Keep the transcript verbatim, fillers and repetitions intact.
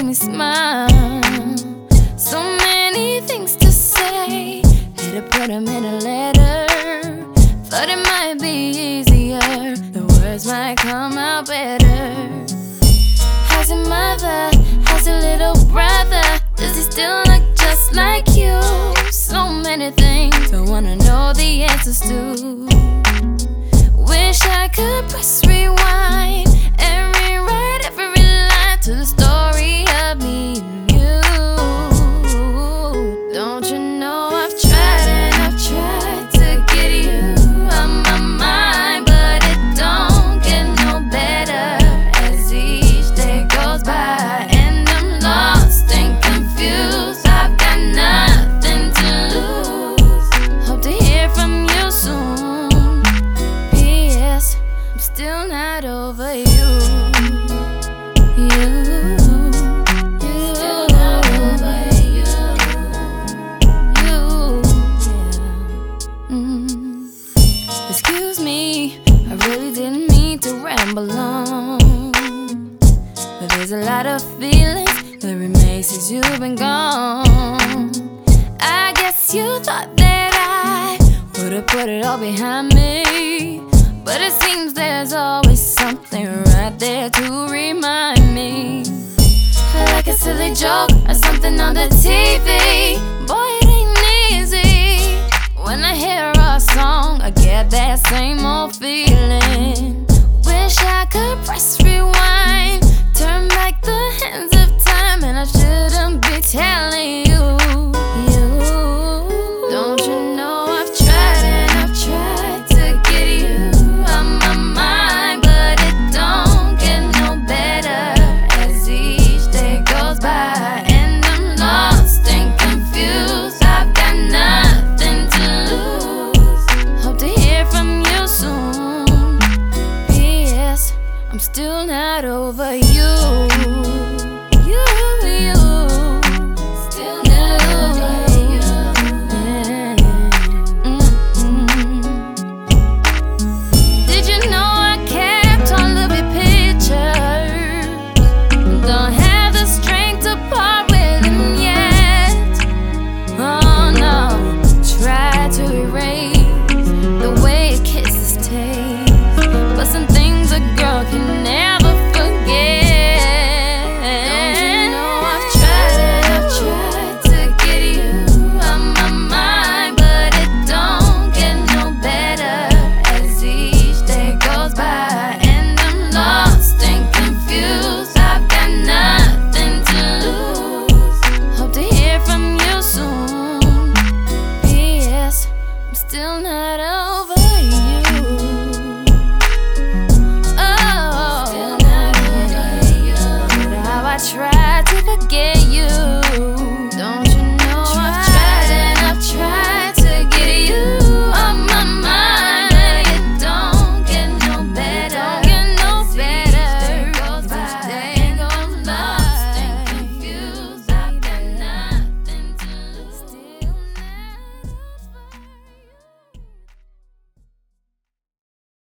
me smile. So many things to say, had to put them in a letter. Thought it might be easier, the words might come out better. How's your mother? How's your little brother? Does he still look just like you? So many things I wanna know the answers to. Wish I could press rewind and rewrite every line to the story of me and you. Don't you know I've tried and I've tried to get you out my mind, but it don't get no better as each day goes by, and I'm lost and confused. I've got nothing to lose. Hope to hear from you soon. P S I'm still not over you. You, you, still not over you. You, yeah. Mm. Excuse me, I really didn't mean to ramble on, but there's a lot of feelings that remain since you've been gone. I guess you thought that I would've put it all behind me, but it seems there's always something right there to remind me. Like a silly joke or something on the T V. Boy, it ain't easy. When I hear a song, I get that same old feeling. Wish I could press rewind, turn back the hands of time, and I shouldn't be telling you. You, don't you know I've tried and I've tried to get you out my mind, but it don't get no better as each day goes by, and I'm lost and confused. I've got nothing to lose. Hope to hear from you soon. P S I'm still not over you. You, you, still not over you. Yeah. Mm-mm. Did you know I kept all of your pictures? Don't have the strength to part with them yet. Oh no, try to erase the way your kisses taste, but some things a girl can never forget. Don't you know I've tried and I've tried to get you out my mind, but it don't get no better as each day goes by, and I'm lost and confused. I've got nothing to lose. Hope to hear from you soon. P S I'm still not over you. Oh, still not over you. But how I try